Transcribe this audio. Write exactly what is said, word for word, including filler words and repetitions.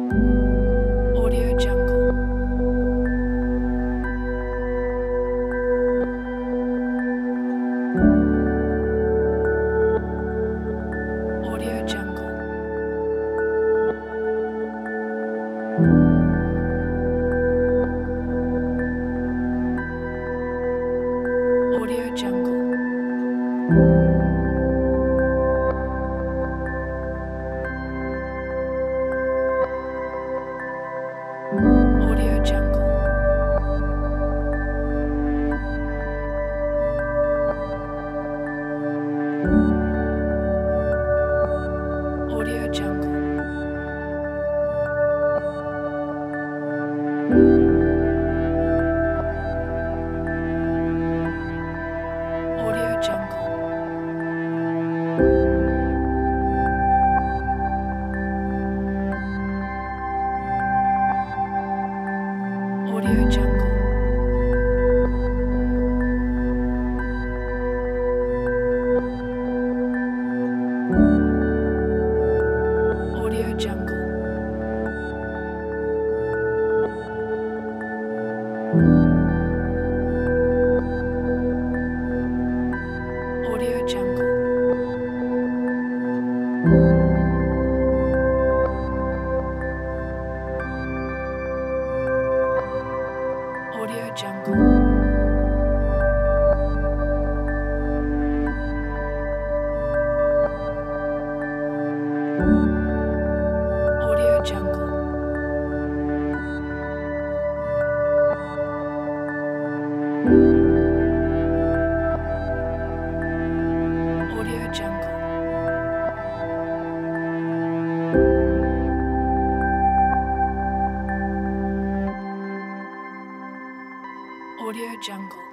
Audio Jungle. Audio Jungle. Audio Jungle. Audio Jungle. Audio Jungle. Audio Jungle. Audio Jungle. Audio Jungle. Audio Jungle. Audio Jungle. Audio Jungle. Audio Jungle. Audio Jungle.